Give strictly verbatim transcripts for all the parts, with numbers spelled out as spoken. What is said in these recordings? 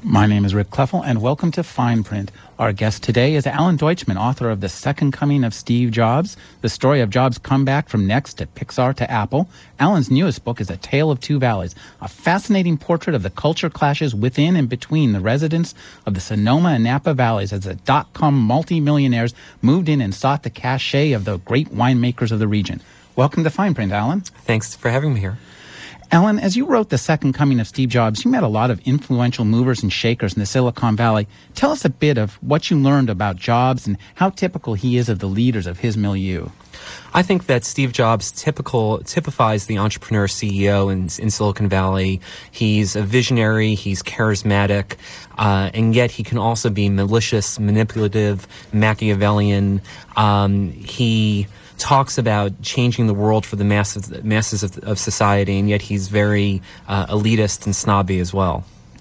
My name is Rick Kleffel, and welcome to Fine Print. Our guest today is Alan Deutschman, author of The Second Coming of Steve Jobs, the story of Jobs' comeback from Next to Pixar to Apple. Alan's newest book is A Tale of Two Valleys, a fascinating portrait of the culture clashes within and between the residents of the Sonoma and Napa Valleys as the dot-com multi-millionaires moved in and sought the cachet of the great winemakers of the region. Welcome to Fine Print, Alan. Thanks for having me here. Alan, as you wrote The Second Coming of Steve Jobs, you met a lot of influential movers and shakers in the Silicon Valley. Tell us a bit of what you learned about Jobs and how typical he is of the leaders of his milieu. I think that Steve Jobs typical typifies the entrepreneur C E O in, in Silicon Valley. He's a visionary, he's charismatic, uh, and yet he can also be malicious, manipulative, Machiavellian. Um, he talks about changing the world for the masses, masses of, of society, and yet he's very uh, elitist and snobby as well.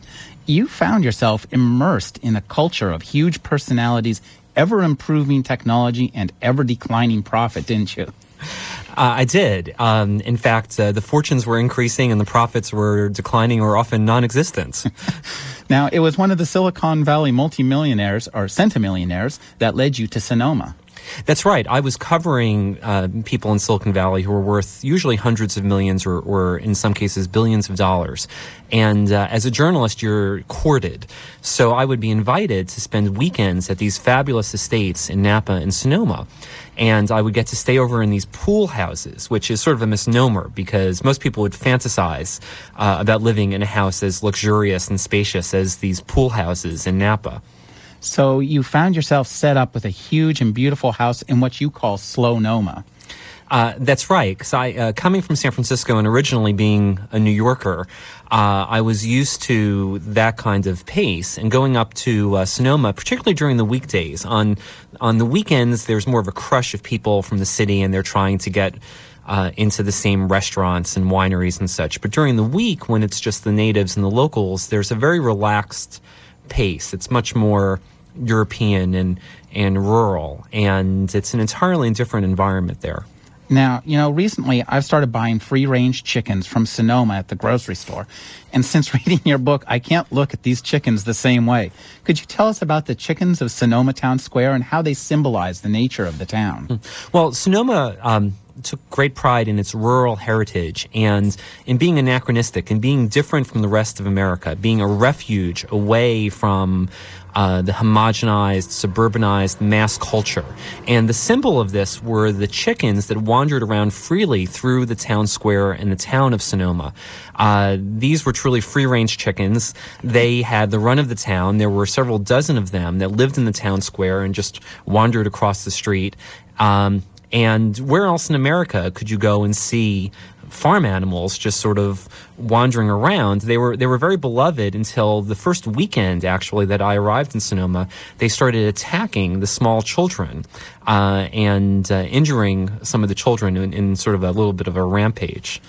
You found yourself immersed in a culture of huge personalities, ever-improving technology, and ever-declining profit, didn't you? Uh, I did. Um, in fact, uh, the fortunes were increasing and the profits were declining or often non-existent. Now, it was one of the Silicon Valley multimillionaires, or centimillionaires, that led you to Sonoma. That's right. I was covering uh, people in Silicon Valley who were worth usually hundreds of millions or, or in some cases, billions of dollars. And uh, as a journalist, you're courted. So I would be invited to spend weekends at these fabulous estates in Napa and Sonoma. And I would get to stay over in these pool houses, which is sort of a misnomer because most people would fantasize uh, about living in a house as luxurious and spacious as these pool houses in Napa. So you found yourself set up with a huge and beautiful house in what you call Slow-Noma. Uh, that's right, because I, uh, coming from San Francisco and originally being a New Yorker, uh, I was used to that kind of pace. And going up to uh, Sonoma, particularly during the weekdays, on on the weekends, there's more of a crush of people from the city, and they're trying to get uh, into the same restaurants and wineries and such. But during the week, when it's just the natives and the locals, there's a very relaxed pace. It's much more European and, and rural, and it's an entirely different environment there. Now, you know, recently I've started buying free-range chickens from Sonoma at the grocery store. And since reading your book, I can't look at these chickens the same way. Could you tell us about the chickens of Sonoma Town Square and how they symbolize the nature of the town? Well, Sonoma um, took great pride in its rural heritage and in being anachronistic and being different from the rest of America, being a refuge away from Uh, the homogenized, suburbanized mass culture. And the symbol of this were the chickens that wandered around freely through the town square and the town of Sonoma. Uh, these were truly free-range chickens. They had the run of the town. There were several dozen of them that lived in the town square and just wandered across the street. Um, and where else in America could you go and see farm animals just sort of wandering around? They were they were very beloved until the first weekend, actually, that I arrived in Sonoma. They started attacking the small children uh, and uh, injuring some of the children in, in sort of a little bit of a rampage.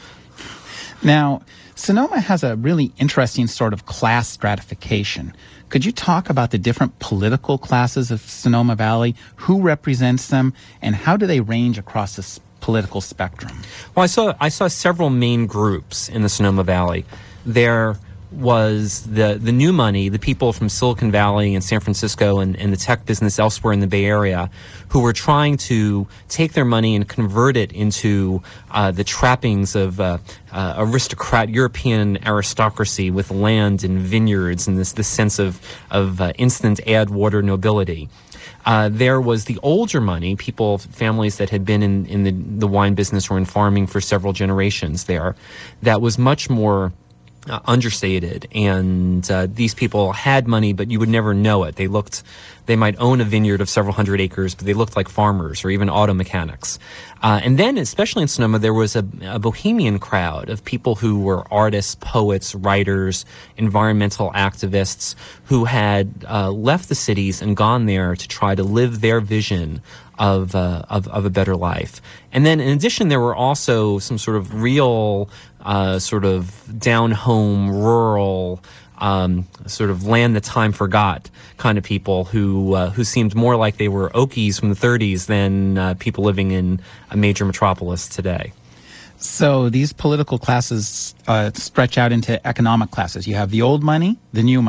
Now, Sonoma has a really interesting sort of class stratification. Could you talk about the different political classes of Sonoma Valley, who represents them, and how do they range across the political spectrum? Well, I saw I saw several main groups in the Sonoma Valley. There was the the new money, the people from Silicon Valley and San Francisco and, and the tech business elsewhere in the Bay Area, who were trying to take their money and convert it into uh, the trappings of uh, uh, aristocrat European aristocracy with land and vineyards and this this sense of of uh, instant add water nobility. Uh, there was the older money, people, families that had been in, in the, the wine business or in farming for several generations there, that was much more uh, understated. And uh, these people had money, but you would never know it. They looked, they might own a vineyard of several hundred acres, but they looked like farmers or even auto mechanics. Uh, and then, especially in Sonoma, there was a, a bohemian crowd of people who were artists, poets, writers, environmental activists who had uh, left the cities and gone there to try to live their vision of, uh, of of a better life. And then, in addition, there were also some sort of real, uh, sort of down-home, rural, Um, sort of land that time forgot kind of people who uh, who seemed more like they were Okies from the thirties than uh, people living in a major metropolis today. So these political classes uh, stretch out into economic classes. You have the old money, the new money,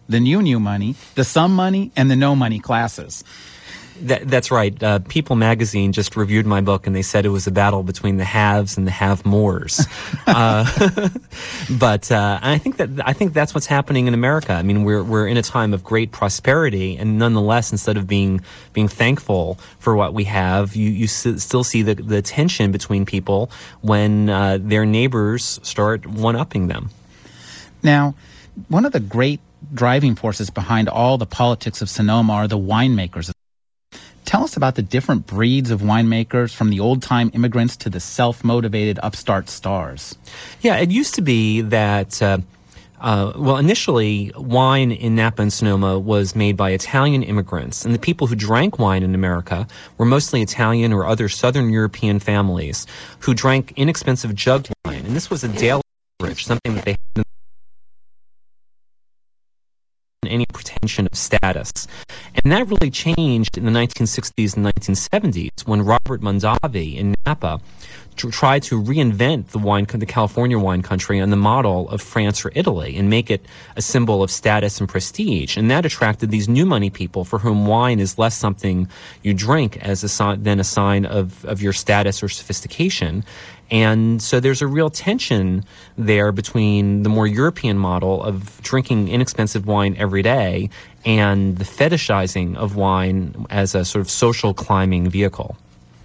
the new new money, the some money, and the no money classes. That, that's right. Uh, People magazine just reviewed my book, and they said it was a battle between the haves and the have-mores. uh, but uh, I think that I think that's what's happening in America. I mean, we're we're in a time of great prosperity, and nonetheless, instead of being being thankful for what we have, you you s- still see the the tension between people when uh, their neighbors start one-upping them. Now, one of the great driving forces behind all the politics of Sonoma are the winemakers. Tell us about the different breeds of winemakers, from the old-time immigrants to the self-motivated upstart stars. Yeah, it used to be that, uh, uh, well, initially, wine in Napa and Sonoma was made by Italian immigrants, and the people who drank wine in America were mostly Italian or other Southern European families who drank inexpensive jugged wine, and this was a daily beverage, something that they had any pretension of status. And that really changed in the nineteen sixties and nineteen seventies when Robert Mondavi in Napa to try to reinvent the wine, the California wine country on the model of France or Italy and make it a symbol of status and prestige. And that attracted these new money people for whom wine is less something you drink as a sign, than a sign of, of your status or sophistication. And so there's a real tension there between the more European model of drinking inexpensive wine every day and the fetishizing of wine as a sort of social climbing vehicle.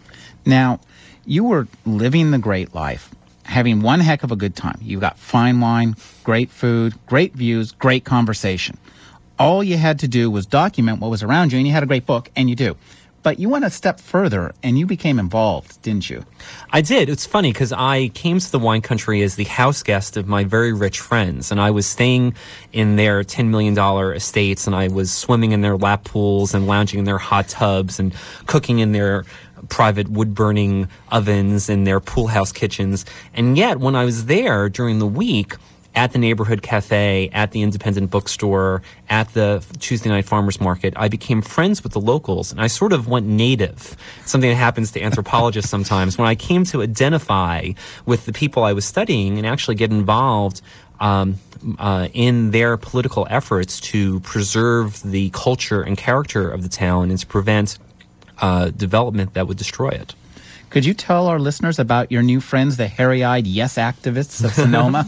Now, you were living the great life, having one heck of a good time. You got fine wine, great food, great views, great conversation. All you had to do was document what was around you, and you had a great book, and you do. But you went a step further, and you became involved, didn't you? I did. It's funny because I came to the wine country as the house guest of my very rich friends, and I was staying in their ten million dollars estates, and I was swimming in their lap pools and lounging in their hot tubs and cooking in their private wood-burning ovens and their pool house kitchens. And yet, when I was there during the week, at the neighborhood cafe, at the independent bookstore, at the Tuesday night farmers market, I became friends with the locals, and I sort of went native, something that happens to anthropologists sometimes. When I came to identify with the people I was studying and actually get involved um, uh, in their political efforts to preserve the culture and character of the town and to prevent uh, development that would destroy it. Could you tell our listeners about your new friends, the hairy-eyed yes activists of Sonoma?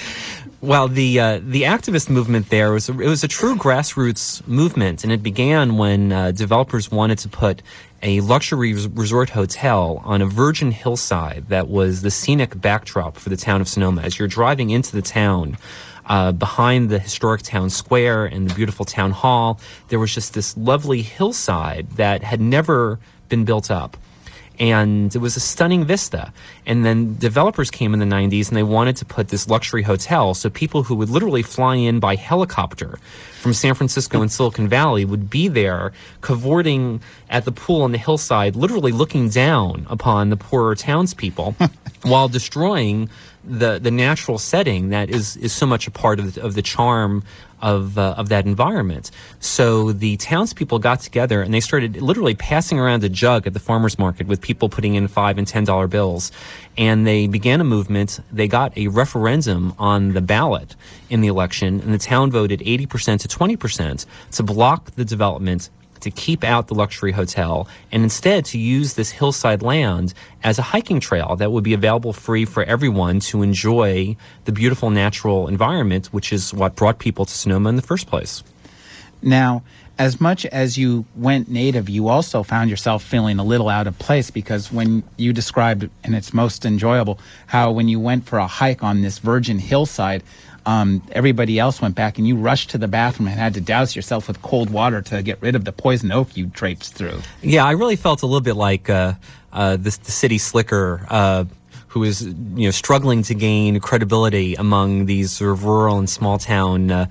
Well, the uh, the activist movement there was a, it was a true grassroots movement, and it began when uh, developers wanted to put a luxury res- resort hotel on a virgin hillside that was the scenic backdrop for the town of Sonoma. As you're driving into the town, uh, behind the historic town square and the beautiful town hall, there was just this lovely hillside that had never been built up. And it was a stunning vista. And then developers came in the nineties and they wanted to put this luxury hotel, so people who would literally fly in by helicopter from San Francisco and Silicon Valley would be there cavorting at the pool on the hillside, literally looking down upon the poorer townspeople while destroying the the natural setting that is is so much a part of the, of the charm of uh, of that environment. So the townspeople got together and they started literally passing around a jug at the farmers market with people putting in five and ten dollar bills, and they began a movement. They got a referendum on the ballot in the election, and the town voted eighty percent to twenty percent to block the development, to keep out the luxury hotel, and instead to use this hillside land as a hiking trail that would be available free for everyone to enjoy the beautiful natural environment, which is what brought people to Sonoma in the first place. Now, as much as you went native, you also found yourself feeling a little out of place, because when you described, and it's most enjoyable, how when you went for a hike on this virgin hillside, Um, everybody else went back and you rushed to the bathroom and had to douse yourself with cold water to get rid of the poison oak you traipsed through. Yeah, I really felt a little bit like uh, uh, this, the city slicker uh, who is, you know, struggling to gain credibility among these sort of rural and small town uh,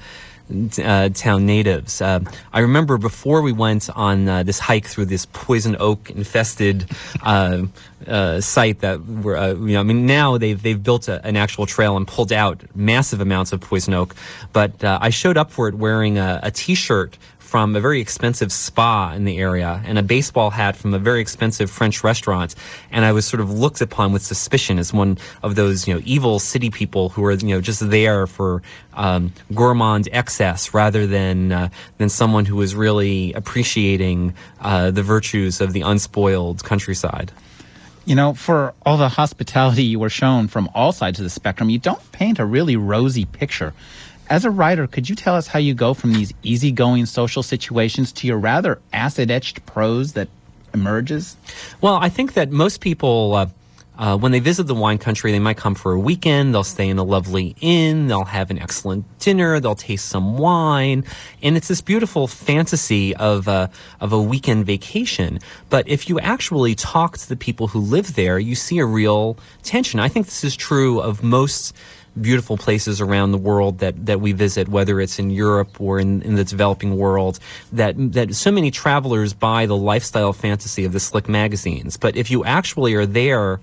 Uh, town natives. Uh, I remember before we went on uh, this hike through this poison oak infested uh, uh, site that we're, uh, you know, I mean, now they've they've built a, an actual trail and pulled out massive amounts of poison oak. But uh, I showed up for it wearing a, a T-shirt from a very expensive spa in the area and a baseball hat from a very expensive French restaurant, and I was sort of looked upon with suspicion as one of those, you know, evil city people who are, you know, just there for um, gourmand excess rather than uh, than someone who was really appreciating uh, the virtues of the unspoiled countryside. You know, for all the hospitality you were shown from all sides of the spectrum, you don't paint a really rosy picture. As a writer, could you tell us how you go from these easygoing social situations to your rather acid-etched prose that emerges? Well, I think that most people, uh, uh, when they visit the wine country, they might come for a weekend. They'll stay in a lovely inn. They'll have an excellent dinner. They'll taste some wine, and it's this beautiful fantasy of a of a weekend vacation. But if you actually talk to the people who live there, you see a real tension. I think this is true of most beautiful places around the world that, that we visit, whether it's in Europe or in, in the developing world, that that so many travelers buy the lifestyle fantasy of the slick magazines. But if you actually are there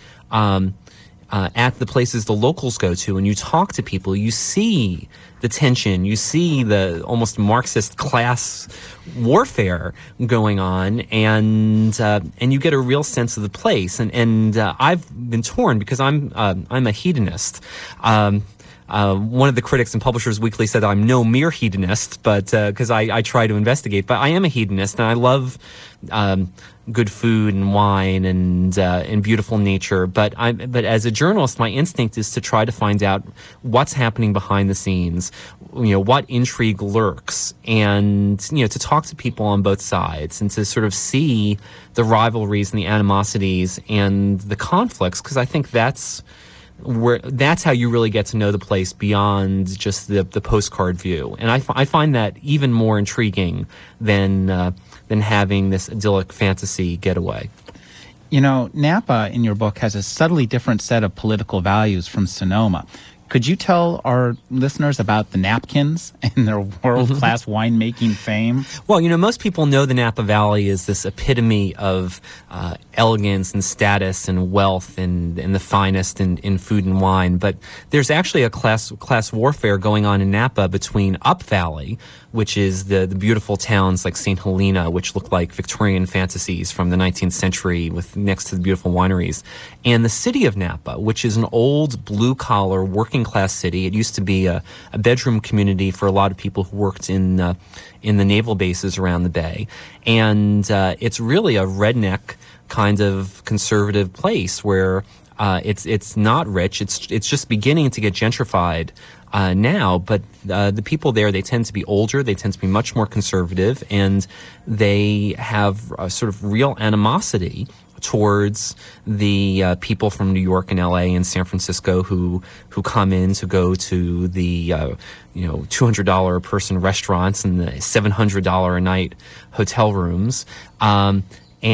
um, uh, at the places the locals go to and you talk to people, you see the tension, you see the almost Marxist class warfare going on, and uh, and you get a real sense of the place. And and uh, I've been torn because I'm uh, I'm a hedonist. Um, uh, one of the critics in Publishers Weekly said I'm no mere hedonist, but because uh, I, I try to investigate, but I am a hedonist, and I love um, good food and wine and uh, and beautiful nature. But I but as a journalist, my instinct is to try to find out what's happening behind the scenes, you know, what intrigue lurks, and you know, to talk to people on both sides and to sort of see the rivalries and the animosities and the conflicts, because I think that's where that's how you really get to know the place beyond just the the postcard view. And I, f- I find that even more intriguing than uh, than having this idyllic fantasy getaway. You know, Napa in your book has a subtly different set of political values from Sonoma. Could you tell our listeners about the napkins and their world-class winemaking fame? Well, you know, most people know the Napa Valley is this epitome of uh, elegance and status and wealth and, and the finest in, in food and wine. But there's actually a class class warfare going on in Napa between Up Valley, which is the, the beautiful towns like Saint Helena, which look like Victorian fantasies from the nineteenth century with next to the beautiful wineries, and the city of Napa, which is an old blue-collar working-class city. It used to be a, a bedroom community for a lot of people who worked in uh, in the naval bases around the bay. And uh, it's really a redneck kind of conservative place where uh, it's it's not rich. It's it's just beginning to get gentrified uh, now. But uh, the people there, they tend to be older. They tend to be much more conservative, and they have a sort of real animosity towards the uh, people from New York and L A and San Francisco who who come in to go to the uh, you know two hundred dollars a person restaurants and the seven hundred dollars a night hotel rooms, um,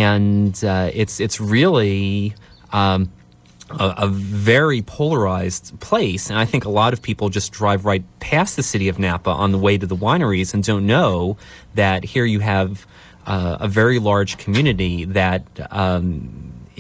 and uh, it's it's really um, a, a very polarized place. And I think a lot of people just drive right past the city of Napa on the way to the wineries and don't know that here you have Uh, a very large community that um,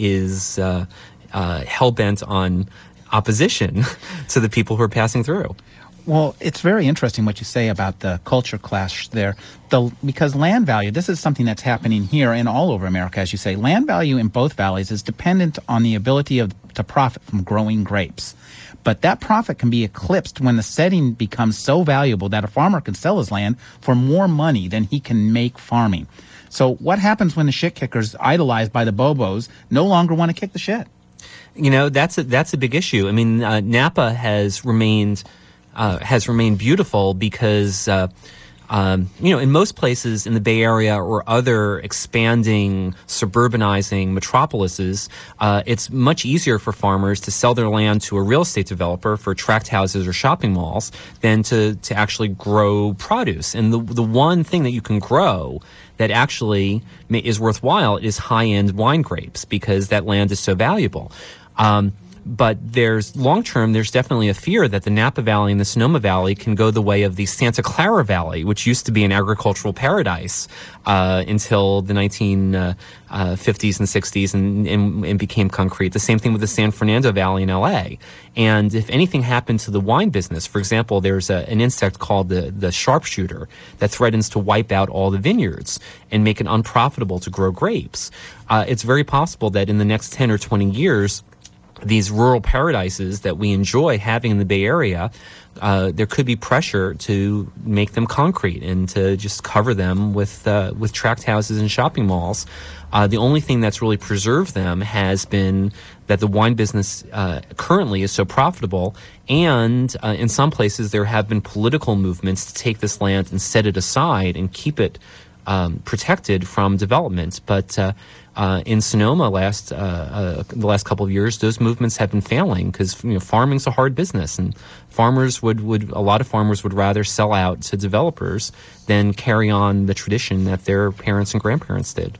is uh, uh, hell-bent on opposition to the people who are passing through. Well, it's very interesting what you say about the culture clash there. The, because land value, this is something that's happening here and all over America, as you say. Land value in both valleys is dependent on the ability of to profit from growing grapes. But that profit can be eclipsed when the setting becomes so valuable that a farmer can sell his land for more money than he can make farming. So what happens when the shit kickers, idolized by the Bobos, no longer want to kick the shit? You know, that's a, that's a big issue. I mean, uh, Napa has remained uh, has remained beautiful because uh, Um, you know, in most places in the Bay Area or other expanding, suburbanizing metropolises, uh, it's much easier for farmers to sell their land to a real estate developer for tract houses or shopping malls than to, to actually grow produce. And the the one thing that you can grow that actually may, is worthwhile is high-end wine grapes because that land is so valuable. Um, but there's long term, there's definitely a fear that the Napa Valley and the Sonoma Valley can go the way of the Santa Clara Valley, which used to be an agricultural paradise uh, until the nineteen fifties and sixties and, and, and became concrete. The same thing with the San Fernando Valley in L A. And if anything happened to the wine business, for example, there's a, an insect called the, the sharpshooter that threatens to wipe out all the vineyards and make it unprofitable to grow grapes. Uh, it's very possible that in the next ten or twenty years, these rural paradises that we enjoy having in the Bay Area, uh, there could be pressure to make them concrete and to just cover them with uh, with tract houses and shopping malls. Uh, the only thing that's really preserved them has been that the wine business uh, currently is so profitable, and uh, in some places there have been political movements to take this land and set it aside and keep it um, protected from development. But uh, Uh, in Sonoma, last uh, uh, the last couple of years, those movements have been failing because you know farming's a hard business, and farmers would, would a lot of farmers would rather sell out to developers than carry on the tradition that their parents and grandparents did.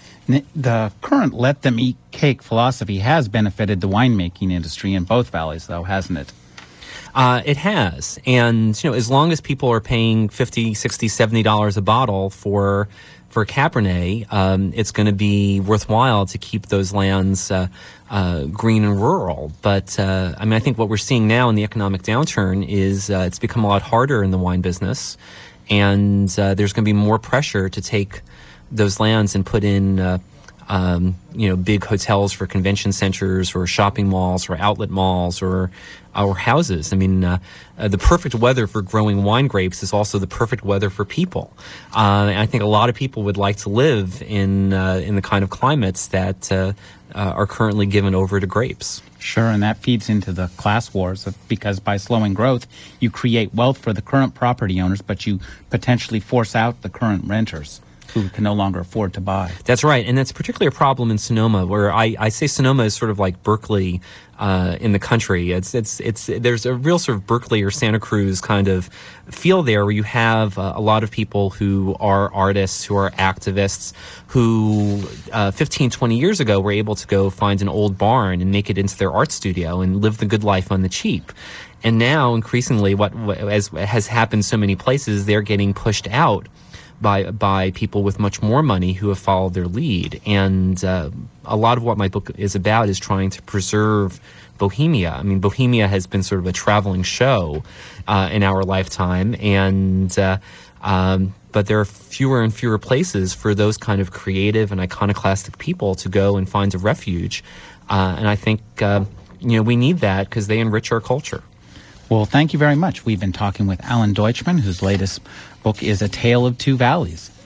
The current let them eat cake philosophy has benefited the winemaking industry in both valleys, though, hasn't it? Uh, it has, and you know, as long as people are paying fifty, sixty, seventy dollars a bottle for for Cabernet, um, it's going to be worthwhile to keep those lands uh, uh, green and rural. But uh, I mean, I think what we're seeing now in the economic downturn is uh, it's become a lot harder in the wine business, and uh, there's going to be more pressure to take those lands and put in uh, um, you know, big hotels for convention centers or shopping malls or outlet malls or or houses. I mean, uh, uh, the perfect weather for growing wine grapes is also the perfect weather for people. Uh, and I think a lot of people would like to live in uh, in the kind of climates that uh, uh, are currently given over to grapes. Sure, and that feeds into the class wars of, because by slowing growth, you create wealth for the current property owners, but you potentially force out the current renters who can no longer afford to buy. That's right, and that's particularly a problem in Sonoma, where I, I say Sonoma is sort of like Berkeley uh, in the country. It's it's it's there's a real sort of Berkeley or Santa Cruz kind of feel there, where you have uh, a lot of people who are artists, who are activists, who uh, fifteen, twenty years ago were able to go find an old barn and make it into their art studio and live the good life on the cheap. And now, increasingly, what as has happened so many places, they're getting pushed out by by people with much more money who have followed their lead. And uh, a lot of what my book is about is trying to preserve Bohemia. I mean, Bohemia has been sort of a traveling show uh, in our lifetime, and uh, um, but there are fewer and fewer places for those kind of creative and iconoclastic people to go and find a refuge. Uh, and I think uh, you know we need that because they enrich our culture. Well, thank you very much. We've been talking with Alan Deutschman, whose latest book is A Tale of Two Valleys.